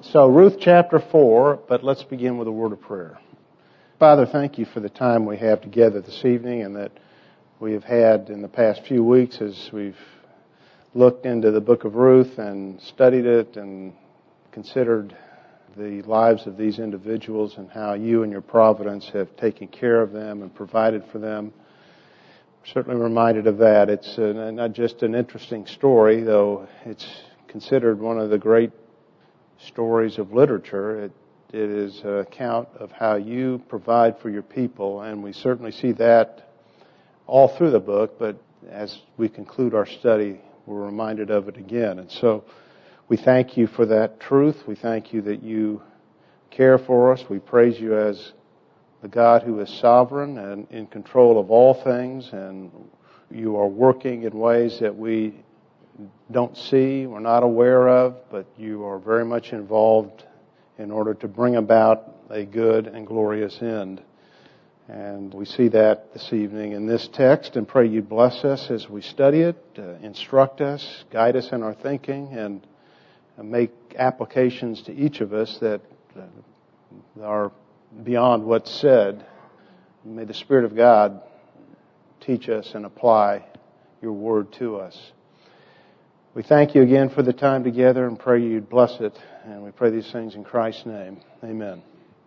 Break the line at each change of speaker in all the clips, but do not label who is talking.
So Ruth chapter 4, but let's begin with a word of prayer. Father, thank you for the time we have together this evening and that we have had in the past few weeks as we've looked into the book of Ruth and studied it and considered the lives of these individuals and how you and your providence have taken care of them and provided for them. I'm certainly reminded of that. It's not just an interesting story, though it's considered one of the great stories of literature. It is an account of how you provide for your people, and we certainly see that all through the book, but as we conclude our study, we're reminded of it again. And so we thank you for that truth. We thank you that you care for us. We praise you as the God who is sovereign and in control of all things, and you are working in ways that we don't see, we're not aware of, but you are very much involved in order to bring about a good and glorious end. And we see that this evening in this text, and pray you bless us as we study it, instruct us, guide us in our thinking, and make applications to each of us that are beyond what's said. May the Spirit of God teach us and apply your word to us. We thank you again for the time together and pray you'd bless it. And we pray these things in Christ's name. Amen.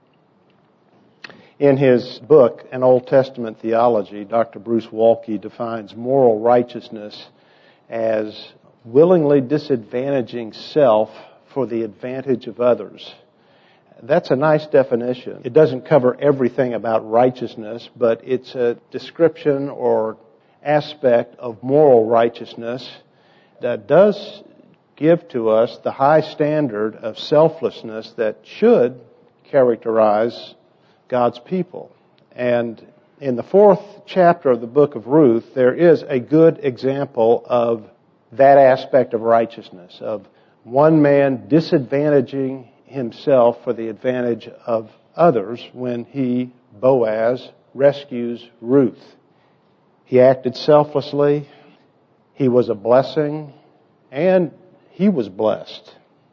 In his book, An Old Testament Theology, Dr. Bruce Waltke defines moral righteousness as willingly disadvantaging self for the advantage of others. That's a nice definition. It doesn't cover everything about righteousness, but it's a description or aspect of moral righteousness that does give to us the high standard of selflessness that should characterize God's people. And in the 4th chapter of the book of Ruth, there is a good example of that aspect of righteousness, of one man disadvantaging himself for the advantage of others when he, Boaz, rescues Ruth. He acted selflessly. He was a blessing, and he was blessed.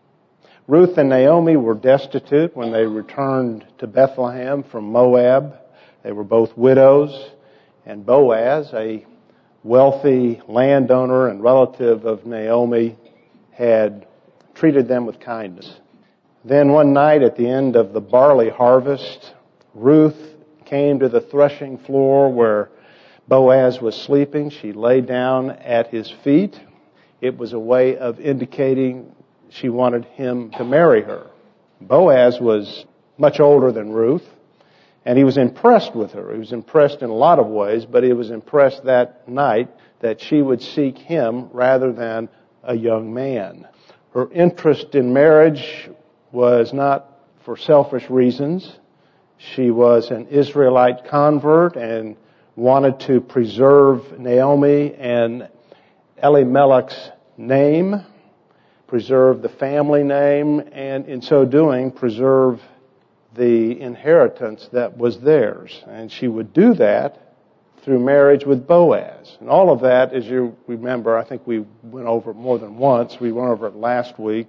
Ruth and Naomi were destitute when they returned to Bethlehem from Moab. They were both widows, and Boaz, a wealthy landowner and relative of Naomi, had treated them with kindness. Then one night at the end of the barley harvest, Ruth came to the threshing floor where Boaz was sleeping. She lay down at his feet. It was a way of indicating she wanted him to marry her. Boaz was much older than Ruth, and he was impressed with her. He was impressed in a lot of ways, but he was impressed that night that she would seek him rather than a young man. Her interest in marriage was not for selfish reasons. She was an Israelite convert and wanted to preserve Naomi and Elimelech's name, preserve the family name, and in so doing, preserve the inheritance that was theirs. And she would do that through marriage with Boaz. And all of that, as you remember, I think we went over it more than once, we went over it last week,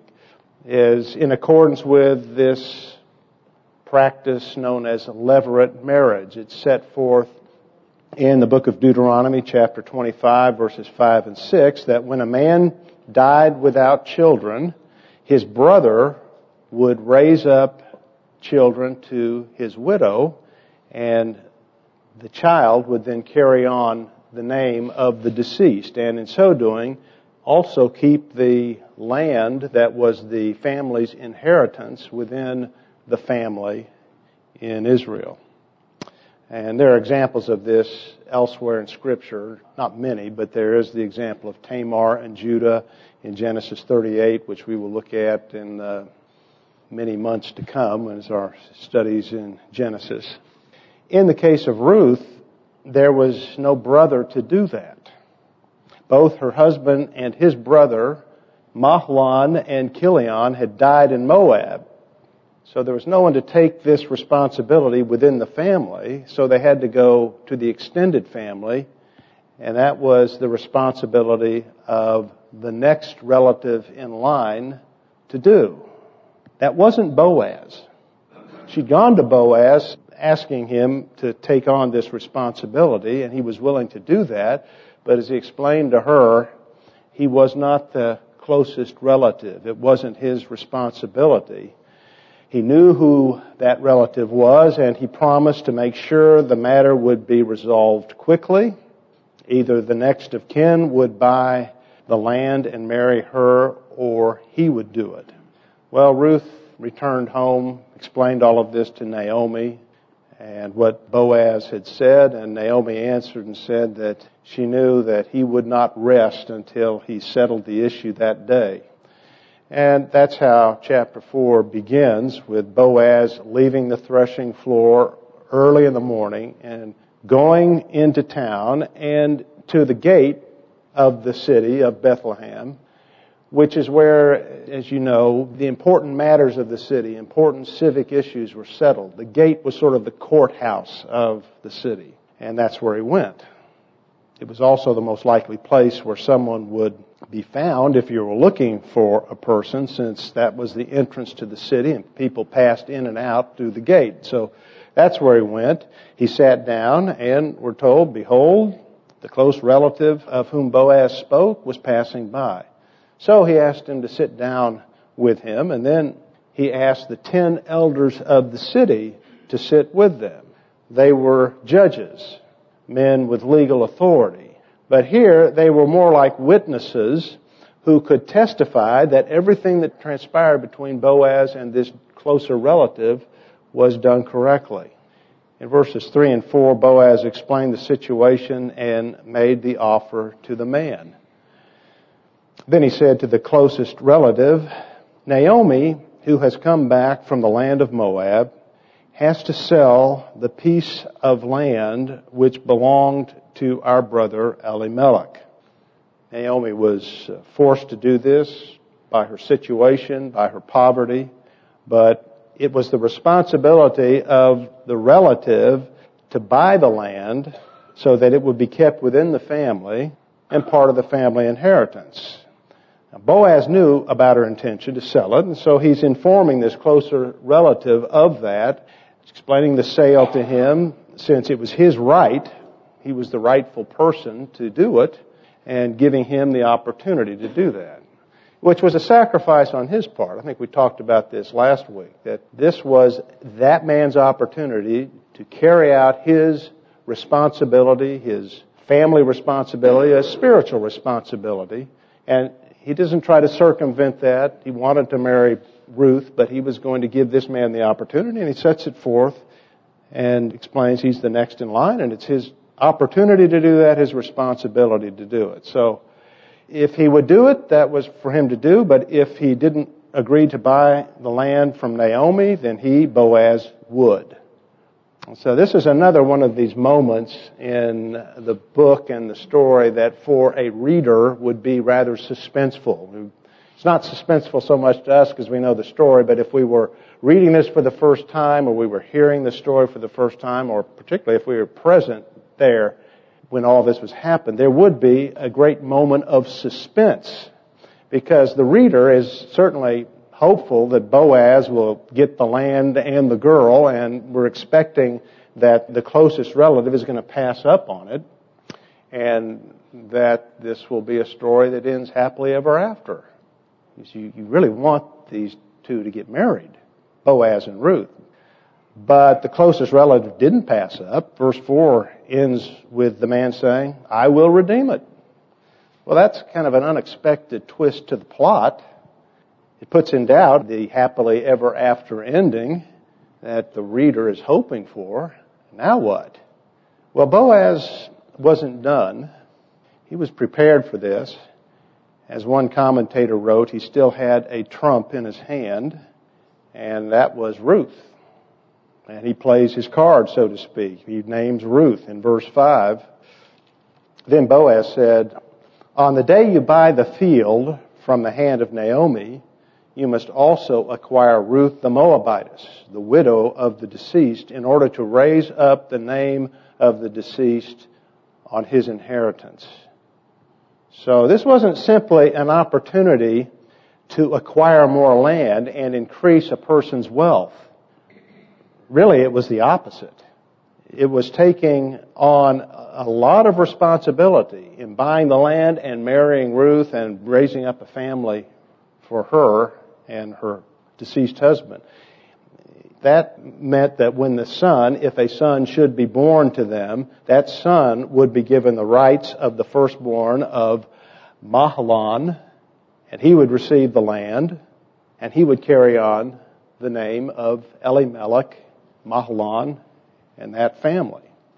is in accordance with this practice known as levirate marriage. It's set forth in the book of Deuteronomy, chapter 25, verses 5 and 6, that when a man died without children, his brother would raise up children to his widow, and the child would then carry on the name of the deceased, and in so doing, also keep the land that was the family's inheritance within the family in Israel. And there are examples of this elsewhere in Scripture, not many, but there is the example of Tamar and Judah in Genesis 38, which we will look at in many months to come as our studies in Genesis. In the case of Ruth, there was no brother to do that. Both her husband and his brother, Mahlon and Chilion, had died in Moab. So there was no one to take this responsibility within the family, so they had to go to the extended family, and that was the responsibility of the next relative in line to do. That wasn't Boaz. She'd gone to Boaz asking him to take on this responsibility, and he was willing to do that. But as he explained to her, he was not the closest relative. It wasn't his responsibility. He knew who that relative was, and he promised to make sure the matter would be resolved quickly. Either the next of kin would buy the land and marry her, or he would do it. Well, Ruth returned home, explained all of this to Naomi and what Boaz had said, and Naomi answered and said that she knew that he would not rest until he settled the issue that day. And that's how chapter 4 begins, with Boaz leaving the threshing floor early in the morning and going into town and to the gate of the city of Bethlehem, which is where, as you know, the important matters of the city, important civic issues were settled. The gate was sort of the courthouse of the city, and that's where he went. It was also the most likely place where someone would be found if you were looking for a person, since that was the entrance to the city and people passed in and out through the gate. So that's where he went. He sat down, and we're told, behold, the close relative of whom Boaz spoke was passing by. So he asked him to sit down with him, and then he asked the 10 elders of the city to sit with them. They were judges, men with legal authority. But here they were more like witnesses who could testify that everything that transpired between Boaz and this closer relative was done correctly. In verses 3 and 4, Boaz explained the situation and made the offer to the man. Then he said to the closest relative, Naomi, who has come back from the land of Moab, has to sell the piece of land which belonged to our brother Elimelech. Naomi was forced to do this by her situation, by her poverty, but it was the responsibility of the relative to buy the land so that it would be kept within the family and part of the family inheritance. Now, Boaz knew about her intention to sell it, and so he's informing this closer relative of that, explaining the sale to him, since it was his right, he was the rightful person to do it, and giving him the opportunity to do that, which was a sacrifice on his part. I think we talked about this last week, that this was that man's opportunity to carry out his responsibility, his family responsibility, a spiritual responsibility, and he doesn't try to circumvent that. He wanted to marry Ruth, but he was going to give this man the opportunity, and he sets it forth and explains he's the next in line, and it's his opportunity to do that, his responsibility to do it. So if he would do it, that was for him to do, but if he didn't agree to buy the land from Naomi, then he, Boaz, would. So this is another one of these moments in the book and the story that for a reader would be rather suspenseful. It's not suspenseful so much to us because we know the story, but if we were reading this for the first time, or we were hearing the story for the first time, or particularly if we were present there when all this was happened, there would be a great moment of suspense, because the reader is certainly hopeful that Boaz will get the land and the girl, and we're expecting that the closest relative is going to pass up on it, and that this will be a story that ends happily ever after. You really want these two to get married, Boaz and Ruth. But the closest relative didn't pass up. Verse 4 ends with the man saying, I will redeem it. Well, that's kind of an unexpected twist to the plot. It puts in doubt the happily ever after ending that the reader is hoping for. Now what? Well, Boaz wasn't done. He was prepared for this. As one commentator wrote, he still had a trump in his hand, and that was Ruth. And he plays his card, so to speak. He names Ruth in verse 5. Then Boaz said, on the day you buy the field from the hand of Naomi, you must also acquire Ruth the Moabitess, the widow of the deceased, in order to raise up the name of the deceased on his inheritance. So this wasn't simply an opportunity to acquire more land and increase a person's wealth. Really, it was the opposite. It was taking on a lot of responsibility in buying the land and marrying Ruth and raising up a family for her and her deceased husband. That meant that when the son, if a son should be born to them, that son would be given the rights of the firstborn of Mahlon, and he would receive the land, and he would carry on the name of Elimelech, Mahlon, and that family.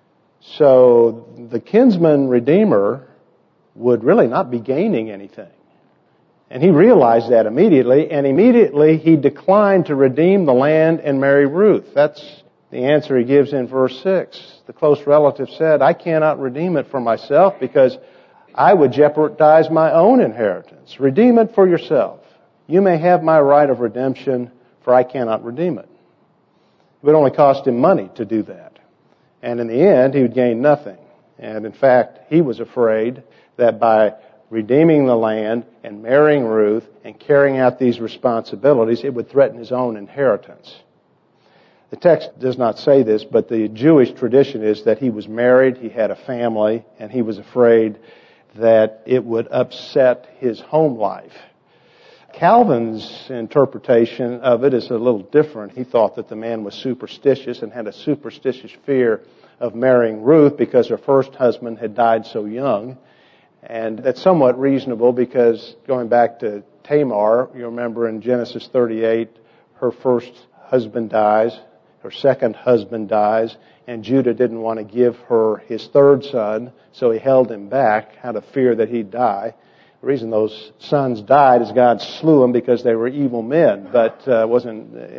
So the kinsman redeemer would really not be gaining anything. And he realized that immediately, and immediately he declined to redeem the land and marry Ruth. That's the answer he gives in verse 6. The close relative said, I cannot redeem it for myself because I would jeopardize my own inheritance. Redeem it for yourself. You may have my right of redemption, for I cannot redeem it. It would only cost him money to do that. And in the end, he would gain nothing. And in fact, he was afraid that by redeeming the land and marrying Ruth and carrying out these responsibilities, it would threaten his own inheritance. The text does not say this, but the Jewish tradition is that he was married, he had a family, and he was afraid that it would upset his home life. Calvin's interpretation of it is a little different. He thought that the man was superstitious and had a superstitious fear of marrying Ruth because her first husband had died so young. And that's somewhat reasonable because going back to Tamar, you remember in Genesis 38, her first husband dies, her second husband dies, and Judah didn't want to give her his third son, so he held him back out of fear that he'd die. The reason those sons died is God slew them because they were evil men, but there was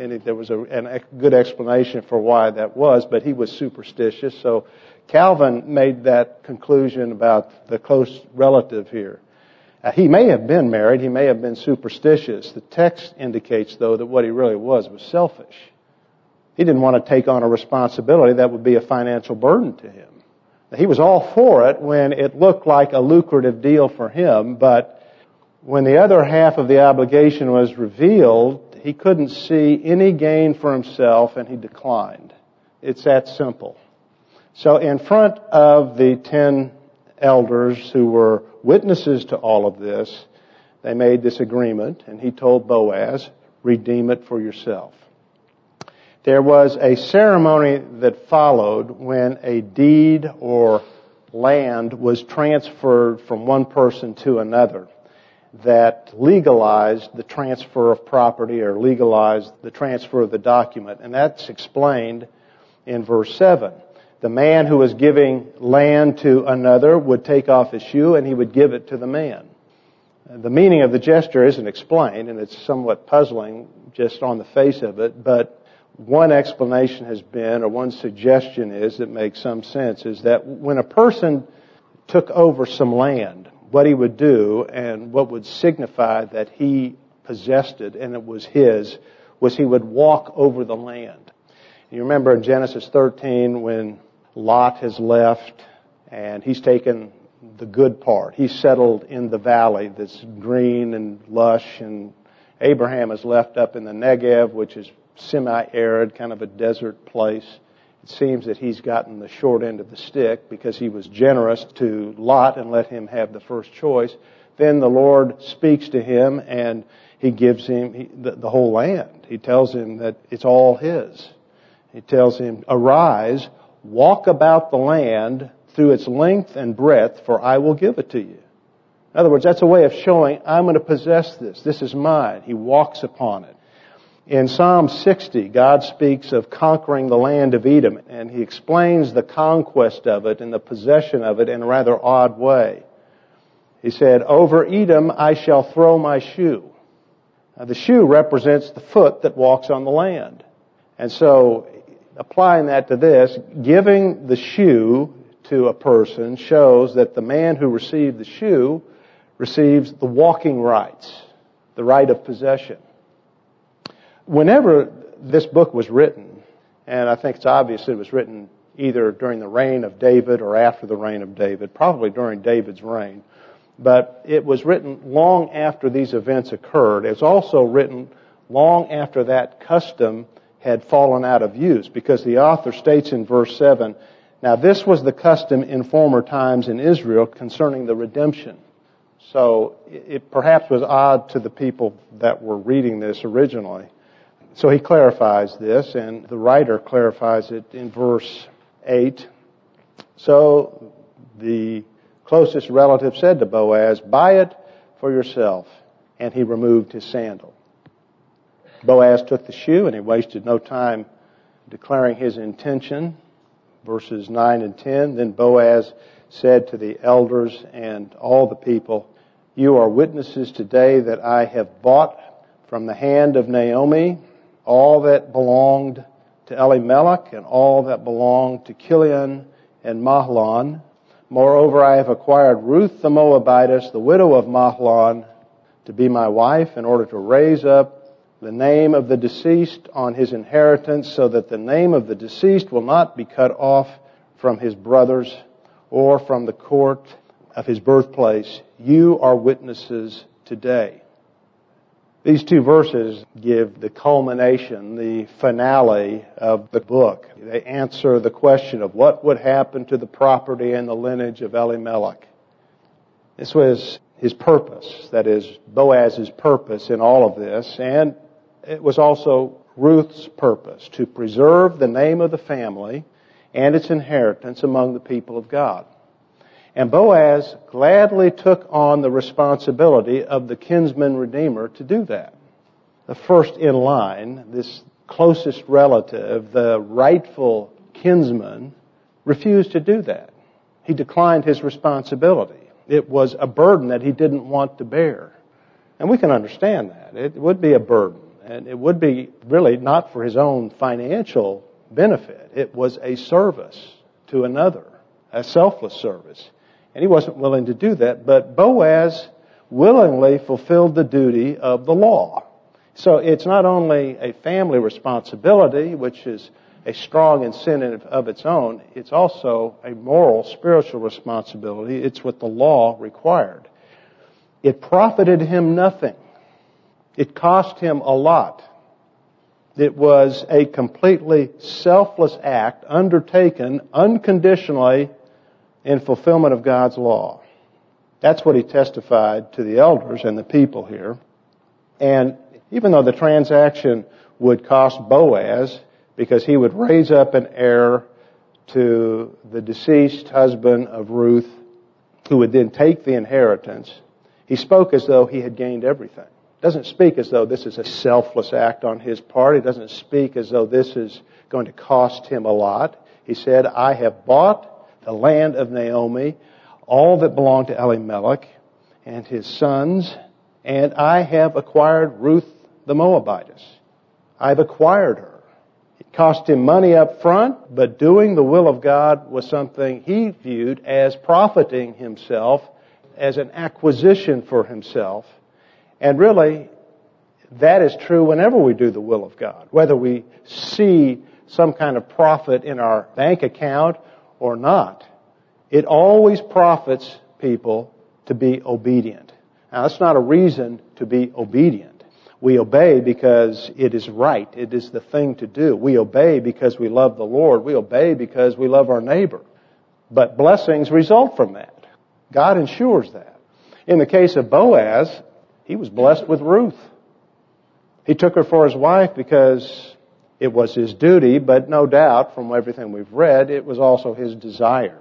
a good explanation for why that was, but he was superstitious, so Calvin made that conclusion about the close relative here. He may have been married, he may have been superstitious. The text indicates, though, that what he really was selfish. He didn't want to take on a responsibility that would be a financial burden to him. He was all for it when it looked like a lucrative deal for him, but when the other half of the obligation was revealed, he couldn't see any gain for himself and he declined. It's that simple. So in front of the 10 elders who were witnesses to all of this, they made this agreement, and he told Boaz, redeem it for yourself. There was a ceremony that followed when a deed or land was transferred from one person to another that legalized the transfer of property or legalized the transfer of the document. And that's explained in verse 7. The man who was giving land to another would take off his shoe and he would give it to the man. The meaning of the gesture isn't explained, and it's somewhat puzzling just on the face of it, but one explanation has been, or one suggestion is, that makes some sense, is that when a person took over some land, what he would do and what would signify that he possessed it and it was his, was he would walk over the land. You remember in Genesis 13 when Lot has left and he's taken the good part. He's settled in the valley that's green and lush, and Abraham is left up in the Negev, which is semi-arid, kind of a desert place. It seems that he's gotten the short end of the stick because he was generous to Lot and let him have the first choice. Then the Lord speaks to him and he gives him the whole land. He tells him that it's all his. He tells him, arise, walk about the land through its length and breadth, for I will give it to you. In other words, that's a way of showing, I'm going to possess this. This is mine. He walks upon it. In Psalm 60, God speaks of conquering the land of Edom, and he explains the conquest of it and the possession of it in a rather odd way. He said, over Edom I shall throw my shoe. Now, the shoe represents the foot that walks on the land. And so, applying that to this, giving the shoe to a person shows that the man who received the shoe receives the walking rights, the right of possession. Whenever this book was written, and I think it's obvious it was written either during the reign of David or after the reign of David, probably during David's reign, But it was written long after these events occurred. It was also written long after that custom had fallen out of use, because the author states in verse 7, "Now this was the custom in former times in Israel concerning the redemption." So it perhaps was odd to the people that were reading this originally. So he clarifies this, and the writer clarifies it in verse 8. So the closest relative said to Boaz, "Buy it for yourself." And he removed his sandal. Boaz took the shoe, and he wasted no time declaring his intention. Verses 9 and 10, "Then Boaz said to the elders and all the people, 'You are witnesses today that I have bought from the hand of Naomi all that belonged to Elimelech and all that belonged to Chilion and Mahlon. Moreover, I have acquired Ruth the Moabitess, the widow of Mahlon, to be my wife in order to raise up the name of the deceased on his inheritance, so that the name of the deceased will not be cut off from his brothers or from the court of his birthplace. You are witnesses today.'" These two verses give the culmination, the finale of the book. They answer the question of what would happen to the property and the lineage of Elimelech. This was his purpose, that is, Boaz's purpose in all of this, and it was also Ruth's purpose, to preserve the name of the family and its inheritance among the people of God. And Boaz gladly took on the responsibility of the kinsman redeemer to do that. The first in line, this closest relative, the rightful kinsman, refused to do that. He declined his responsibility. It was a burden that he didn't want to bear. And we can understand that. It would be a burden. And it would be really not for his own financial benefit. It was a service to another, a selfless service. And he wasn't willing to do that. But Boaz willingly fulfilled the duty of the law. So it's not only a family responsibility, which is a strong incentive of its own, it's also a moral, spiritual responsibility. It's what the law required. It profited him nothing. It cost him a lot. It was a completely selfless act undertaken unconditionally in fulfillment of God's law. That's what he testified to the elders and the people here. And even though the transaction would cost Boaz, because he would raise up an heir to the deceased husband of Ruth, who would then take the inheritance, he spoke as though he had gained everything. Doesn't speak as though this is a selfless act on his part. He doesn't speak as though this is going to cost him a lot. He said, "I have bought the land of Naomi, all that belonged to Elimelech and his sons, and I have acquired Ruth the Moabitess." I've acquired her. It cost him money up front, but doing the will of God was something he viewed as profiting himself, as an acquisition for himself. And really, that is true whenever we do the will of God. Whether we see some kind of profit in our bank account or not, it always profits people to be obedient. Now, that's not a reason to be obedient. We obey because it is right. It is the thing to do. We obey because we love the Lord. We obey because we love our neighbor. But blessings result from that. God ensures that. In the case of Boaz, he was blessed with Ruth. He took her for his wife because it was his duty, but no doubt, from everything we've read, it was also his desire.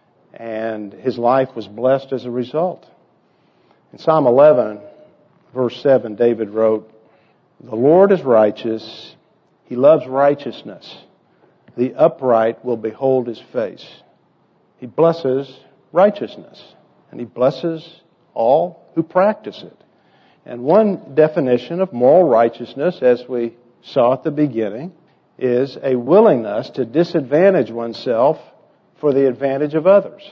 And his life was blessed as a result. In Psalm 11, verse 7, David wrote, "The Lord is righteous. He loves righteousness. The upright will behold his face." He blesses righteousness, and he blesses all who practice it. And one definition of moral righteousness, as we saw at the beginning, is a willingness to disadvantage oneself for the advantage of others.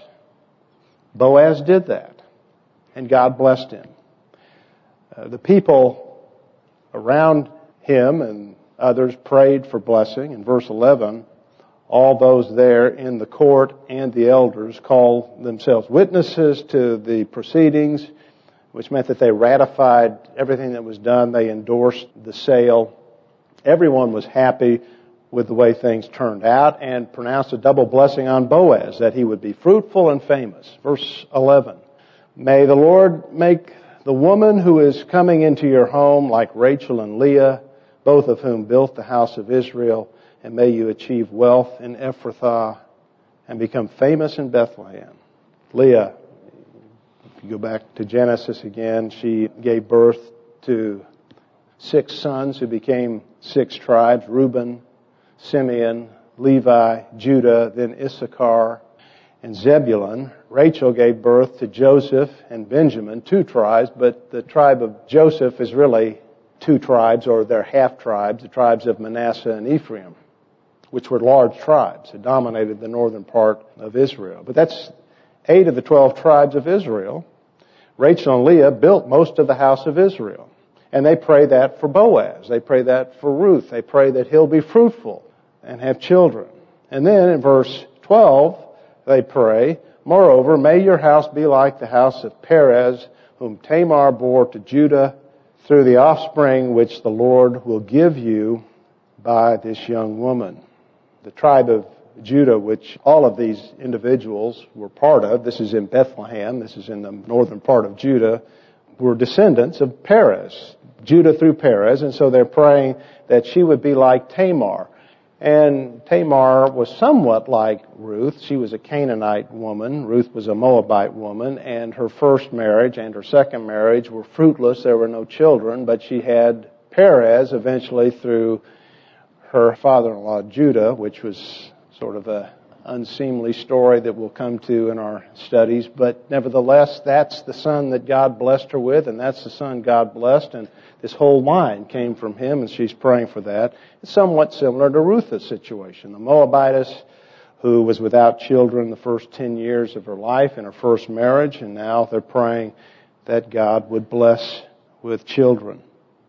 Boaz did that, and God blessed him. The people around him and others prayed for blessing. In verse 11, All those there in the court and the elders called themselves witnesses to the proceedings, which meant that they ratified everything that was done. They endorsed the sale. Everyone was happy with the way things turned out and pronounced a double blessing on Boaz, that he would be fruitful and famous. Verse 11, may the Lord make the woman who is coming into your home like Rachel and Leah, both of whom built the house of Israel, and may you achieve wealth in Ephrathah and become famous in Bethlehem. Leah, if you go back to Genesis again, she gave birth to 6 sons who became 6 tribes: Reuben, Simeon, Levi, Judah, then Issachar, and Zebulun. Rachel gave birth to Joseph and Benjamin, 2 tribes, but the tribe of Joseph is really 2 tribes, or they're half-tribes, the tribes of Manasseh and Ephraim, which were large tribes that dominated the northern part of Israel. But that's 8 of the 12 tribes of Israel. Rachel and Leah built most of the house of Israel. And they pray that for Boaz. They pray that for Ruth. They pray that he'll be fruitful and have children. And then in verse 12, they pray, moreover, may your house be like the house of Perez, whom Tamar bore to Judah, through the offspring which the Lord will give you by this young woman. The tribe of Judah, which all of these individuals were part of, this is in Bethlehem, this is in the northern part of Judah, were descendants of Perez, Judah through Perez, and so they're praying that she would be like Tamar. And Tamar was somewhat like Ruth. She was a Canaanite woman. Ruth was a Moabite woman, and her first marriage and her second marriage were fruitless. There were no children, but she had Perez eventually through her father-in-law Judah, which was sort of a unseemly story that we'll come to in our studies. But nevertheless, that's the son that God blessed her with, and that's the son God blessed, and this whole line came from him, and she's praying for that. It's somewhat similar to Ruth's situation. The Moabitess who was without children the first 10 years of her life in her first marriage, and now they're praying that God would bless with children.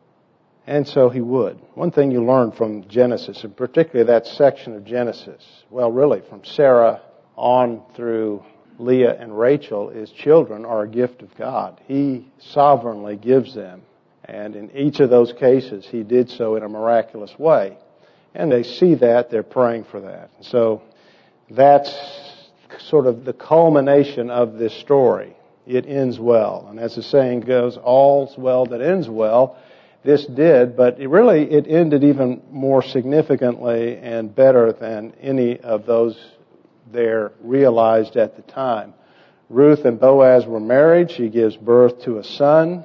And so he would. One thing you learn from Genesis, and particularly that section of Genesis, well, really from Sarah on through Leah and Rachel, is children are a gift of God. He sovereignly gives them. And in each of those cases, he did so in a miraculous way. And they see that, they're praying for that. So that's sort of the culmination of this story. It ends well. And as the saying goes, all's well that ends well. This did, but it ended even more significantly and better than any of those there realized at the time. Ruth and Boaz were married. She gives birth to a son.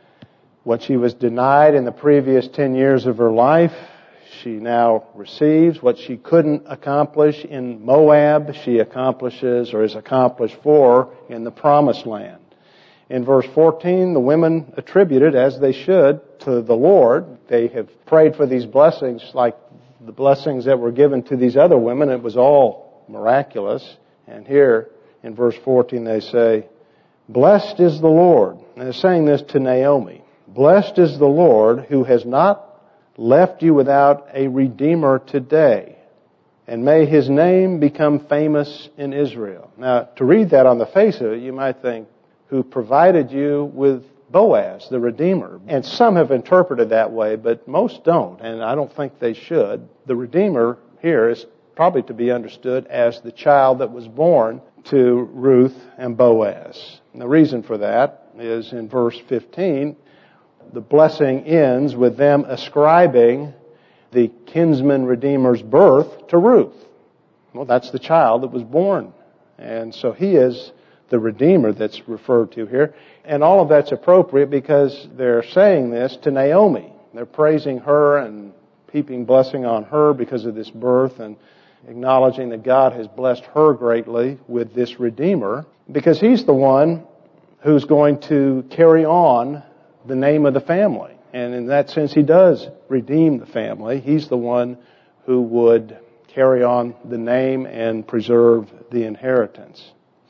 What she was denied in the previous 10 years of her life, she now receives. What she couldn't accomplish in Moab, she accomplishes or is accomplished for in the Promised Land. In verse 14, the women attributed, as they should, to the Lord. They have prayed for these blessings like the blessings that were given to these other women. It was all miraculous. And here in verse 14 they say, blessed is the Lord. And they're saying this to Naomi. Blessed is the Lord who has not left you without a redeemer today. And may his name become famous in Israel. Now, to read that on the face of it, you might think, who provided you with Boaz, the Redeemer. And some have interpreted that way, but most don't, and I don't think they should. The Redeemer here is probably to be understood as the child that was born to Ruth and Boaz. And the reason for that is in verse 15, the blessing ends with them ascribing the kinsman Redeemer's birth to Ruth. Well, that's the child that was born. And so he is the Redeemer that's referred to here. And all of that's appropriate because they're saying this to Naomi. They're praising her and heaping blessing on her because of this birth and acknowledging that God has blessed her greatly with this Redeemer because he's the one who's going to carry on the name of the family. And in that sense, he does redeem the family. He's the one who would carry on the name and preserve the inheritance.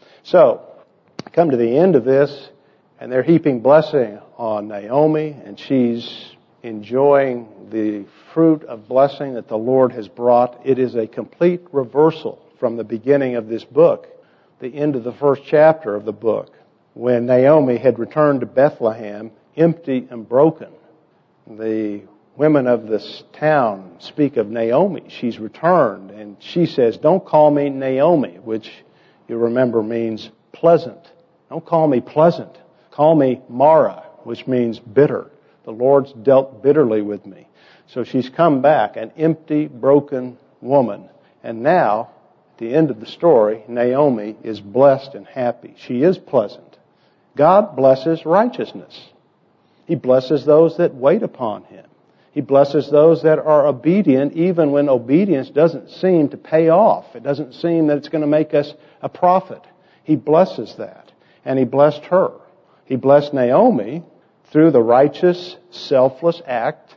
So, come to the end of this, and they're heaping blessing on Naomi, and she's enjoying the fruit of blessing that the Lord has brought. It is a complete reversal from the beginning of this book, the end of the first chapter of the book, when Naomi had returned to Bethlehem empty and broken. The women of this town speak of Naomi. She's returned, and she says, "Don't call me Naomi," which you remember means pleasant. Don't call me pleasant. Call me Mara, which means bitter. The Lord's dealt bitterly with me. So she's come back, an empty, broken woman. And now, at the end of the story, Naomi is blessed and happy. She is pleasant. God blesses righteousness. He blesses those that wait upon Him. He blesses those that are obedient, even when obedience doesn't seem to pay off. It doesn't seem that it's going to make us a profit. He blesses that. And He blessed her. He blessed Naomi through the righteous, selfless acts,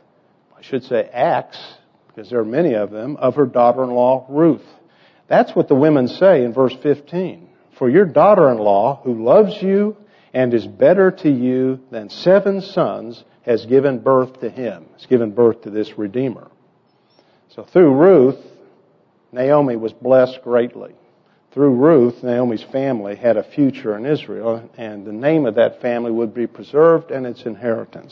because there are many of them, of her daughter-in-law, Ruth. That's what the women say in verse 15. "For your daughter-in-law, who loves you and is better to you than 7 sons, has given birth to him." Has given birth to this Redeemer. So through Ruth, Naomi was blessed greatly. Through Ruth, Naomi's family had a future in Israel, and the name of that family would be preserved and its inheritance.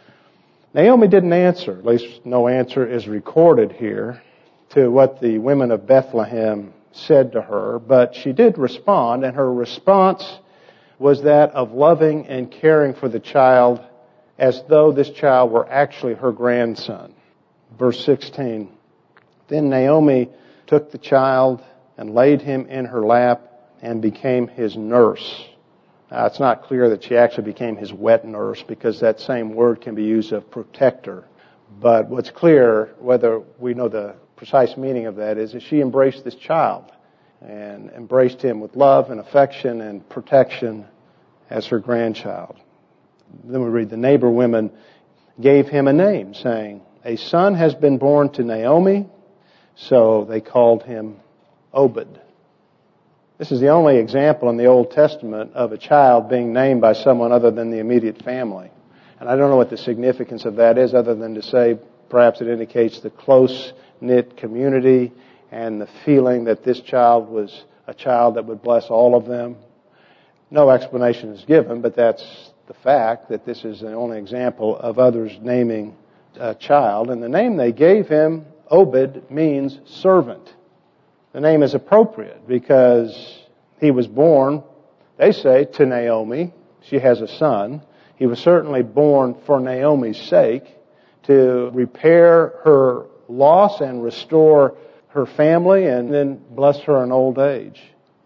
Naomi didn't answer, at least no answer is recorded here, to what the women of Bethlehem said to her, but she did respond, and her response was that of loving and caring for the child as though this child were actually her grandson. Verse 16, "Then Naomi took the child and laid him in her lap and became his nurse." Now, it's not clear that she actually became his wet nurse, because that same word can be used of protector. But what's clear, whether we know the precise meaning of that, is that she embraced this child and embraced him with love and affection and protection as her grandchild. Then we read, "The neighbor women gave him a name, saying, 'A son has been born to Naomi.' So they called him Obed." This is the only example in the Old Testament of a child being named by someone other than the immediate family. And I don't know what the significance of that is, other than to say perhaps it indicates the close-knit community and the feeling that this child was a child that would bless all of them. No explanation is given, but that's the fact, that this is the only example of others naming a child. And the name they gave him, Obed, means servant. The name is appropriate because he was born, they say, to Naomi. She has a son. He was certainly born for Naomi's sake, to repair her loss and restore her family and then bless her in old age.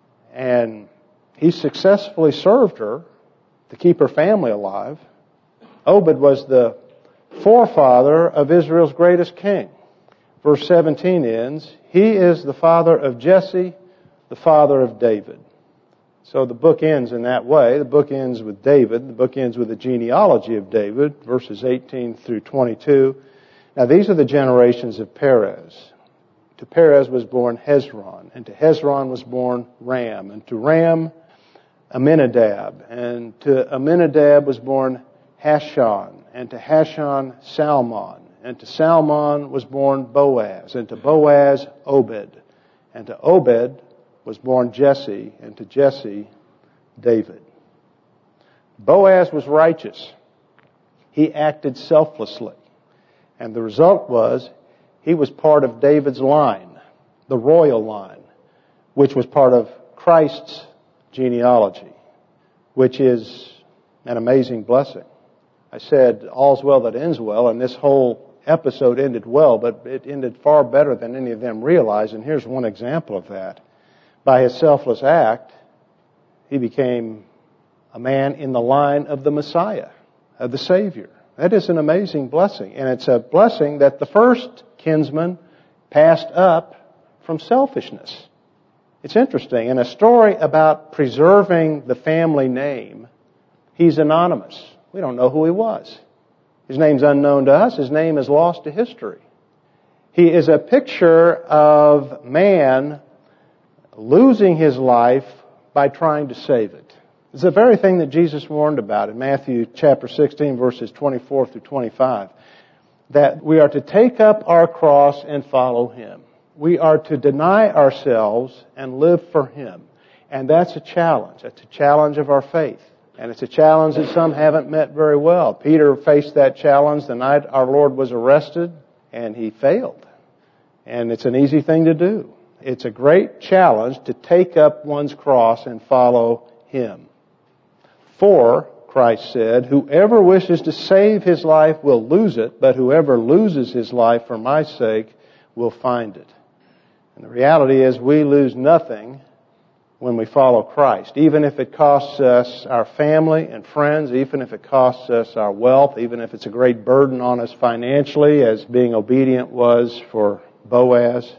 And he successfully served her to keep her family alive. Obed was the forefather of Israel's greatest king. Verse 17 ends, "He is the father of Jesse, the father of David." So the book ends in that way. The book ends with David. The book ends with the genealogy of David, verses 18 through 22. Now these are the generations of Perez. To Perez was born Hezron, and to Hezron was born Ram, and to Ram Amminadab, and to Amminadab was born Hashon, and to Hashon Salmon, and to Salmon was born Boaz, and to Boaz Obed, and to Obed was born Jesse, and to Jesse David. Boaz was righteous. He acted selflessly, and the result was he was part of David's line, the royal line, which was part of Christ's genealogy, which is an amazing blessing. I said, all's well that ends well, and this whole episode ended well, but it ended far better than any of them realized, and here's one example of that. By his selfless act, he became a man in the line of the Messiah, of the Savior. That is an amazing blessing, and it's a blessing that the first kinsman passed up from selfishness. It's interesting. In a story about preserving the family name, he's anonymous. We don't know who he was. His name's unknown to us. His name is lost to history. He is a picture of man losing his life by trying to save it. It's the very thing that Jesus warned about in Matthew chapter 16, verses 24 through 25. that we are to take up our cross and follow Him. We are to deny ourselves and live for Him. And that's a challenge. That's a challenge of our faith. And it's a challenge that some haven't met very well. Peter faced that challenge the night our Lord was arrested, and he failed. And it's an easy thing to do. It's a great challenge to take up one's cross and follow Him. For, Christ said, whoever wishes to save his life will lose it, but whoever loses his life for my sake will find it. And the reality is we lose nothing when we follow Christ. Even if it costs us our family and friends, even if it costs us our wealth, even if it's a great burden on us financially, as being obedient was for Boaz,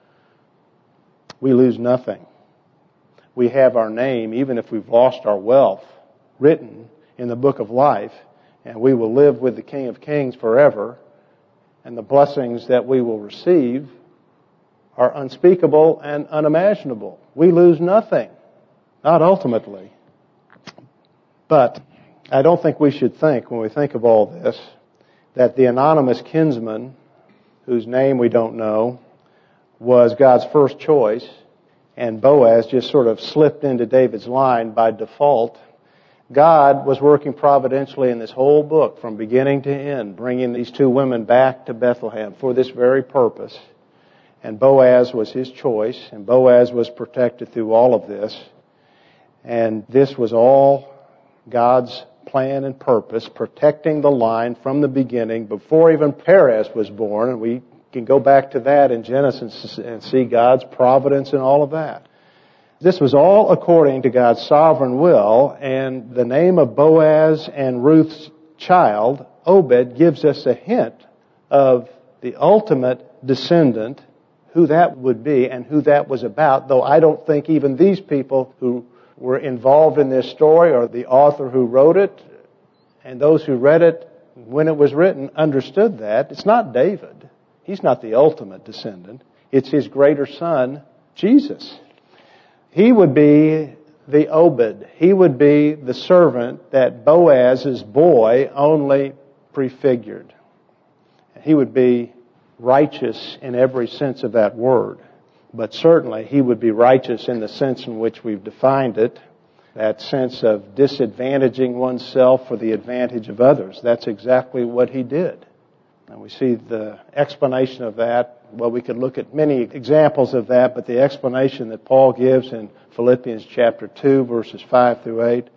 we lose nothing. We have our name, even if we've lost our wealth, written in the book of life, and we will live with the King of Kings forever, and the blessings that we will receive are unspeakable and unimaginable. We lose nothing, not ultimately. But I don't think we should think, when we think of all this, that the anonymous kinsman, whose name we don't know, was God's first choice, and Boaz just sort of slipped into David's line by default. God was working providentially in this whole book from beginning to end, bringing these two women back to Bethlehem for this very purpose. And Boaz was his choice, and Boaz was protected through all of this. And this was all God's plan and purpose, protecting the line from the beginning before even Perez was born. And we can go back to that in Genesis and see God's providence in all of that. This was all according to God's sovereign will, and the name of Boaz and Ruth's child, Obed, gives us a hint of the ultimate descendant, who that would be and who that was about, though I don't think even these people who were involved in this story, or the author who wrote it, and those who read it when it was written, understood that. It's not David. He's not the ultimate descendant. It's his greater son, Jesus. He would be the Obed. He would be the servant that Boaz's boy only prefigured. He would be righteous in every sense of that word. But certainly he would be righteous in the sense in which we've defined it, that sense of disadvantaging oneself for the advantage of others. That's exactly what he did. And we see the explanation of that. Well, we could look at many examples of that, but the explanation that Paul gives in Philippians chapter 2, verses 5 through 8,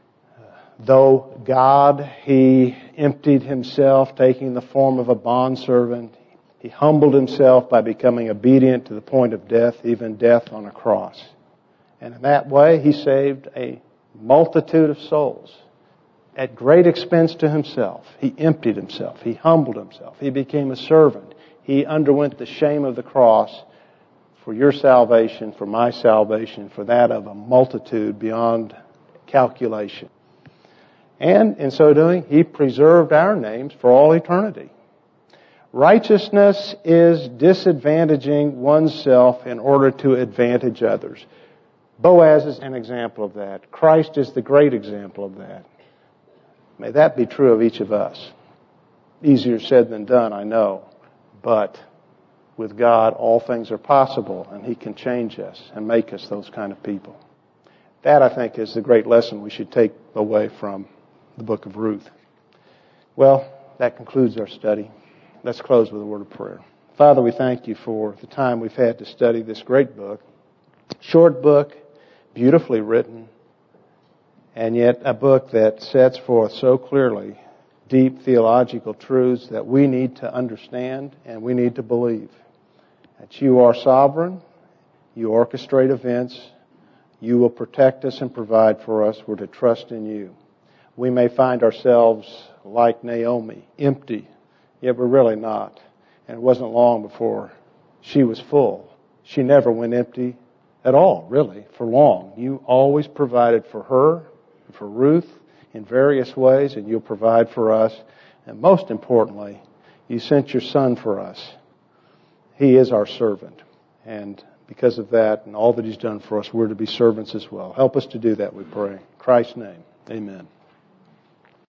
though God, He emptied Himself, taking the form of a bondservant. He humbled Himself by becoming obedient to the point of death, even death on a cross. And in that way, He saved a multitude of souls. At great expense to Himself, He emptied Himself. He humbled Himself. He became a servant. He underwent the shame of the cross for your salvation, for my salvation, for that of a multitude beyond calculation. And in so doing, He preserved our names for all eternity. Righteousness is disadvantaging oneself in order to advantage others. Boaz is an example of that. Christ is the great example of that. May that be true of each of us. Easier said than done, I know. But with God, all things are possible, and He can change us and make us those kind of people. That, I think, is the great lesson we should take away from the book of Ruth. Well, that concludes our study. Let's close with a word of prayer. Father, we thank You for the time we've had to study this great book. Short book, beautifully written, and yet a book that sets forth so clearly deep theological truths that we need to understand and we need to believe. That You are sovereign, You orchestrate events, You will protect us and provide for us. We're to trust in You. We may find ourselves like Naomi, empty, yet we're really not. And it wasn't long before she was full. She never went empty at all, really, for long. You always provided for her, for Ruth, in various ways, and You'll provide for us. And most importantly, You sent Your Son for us. He is our servant. And because of that and all that He's done for us, we're to be servants as well. Help us to do that, we pray. In Christ's name, amen.